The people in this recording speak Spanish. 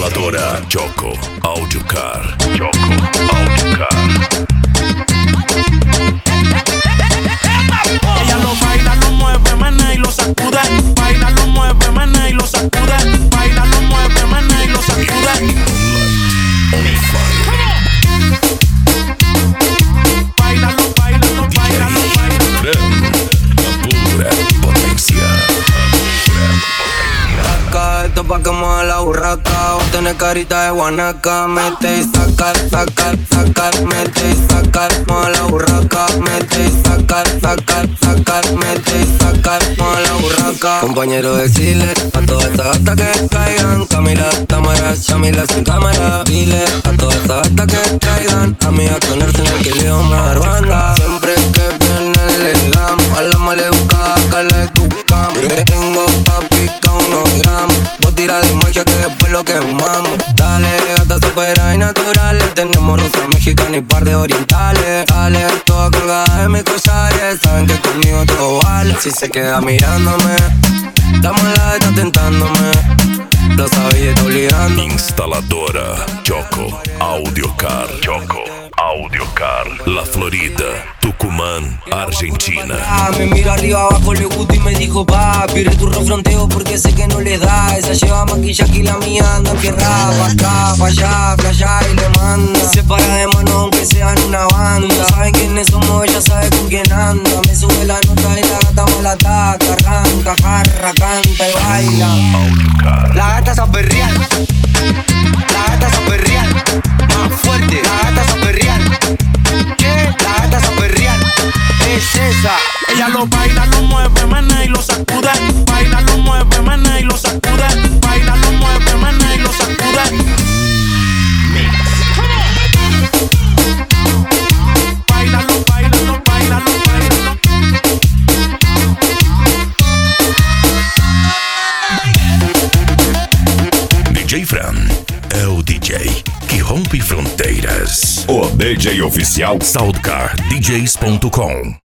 Instaladora Choco Audiocar. Choco Audiocar. Ella lo baila, lo mueve, menea y lo sacude. Baila, lo mueve, menea y lo sacude. Baila, lo mueve, menea y lo sacude. Bailalo, bailalo, bailalo, bailalo. Pura potencia. Saca esto pa' que mueva la burraca. Vos tenés carita de guanaca. Mete y sacar, sacar, sacar. Mete y sacar, mueve la burraca. Mete y sacar, sacar, sacar. Mete y sacar, mueve la burraca. Compañero, decirle a todas estas gatas que caigan. Camila, Tamara, Shamila sin cámara. Dile a todas estas gatas que caigan. A mí a ponerse en el que leo una banda. Siempre que viene le damos a la maleducada que le educamos. Te tengo papi con unos gramos. Vos tira de magia que después lo quemamos. Dale, gata supera y naturales. Tenemos rosa mexicana y par de orientales. Dale, toda colgada de mis collares. Saben que conmigo todo vale. Si se queda mirándome, la mala está tentándome. Lo sabía y está obligando. Instaladora Choco Audiocar. Choco Audiocar. La Florida, Tucumán, Argentina. Me miro arriba abajo, le gusta y me dijo papi, returno fronteo porque sé que no le da. Esa lleva maquillaje y la mía anda enfierrada. Pa' acá, pa' allá, flasha y le manda. Se para de mano aunque sean una banda. Saben quiénes somos, ella sabe con quién anda. Me sube la nota y la gata me la ataca. Arranca, jarra, canta y baila. La gata sabe real. La gata sabe real. Más fuerte, la gata sabe real. ¿Qué? La gata sabe real. Es esa. Ella lo baila, lo mueve, menea y lo sacude. Baila, lo mueve, menea y lo sacude. Baila, lo mueve, menea y lo sacude. Bailalo, bailalo, bailalo, bailalo. DJ Fran é o DJ que rompe fronteiras. O DJ oficial SoundCardDJs.com.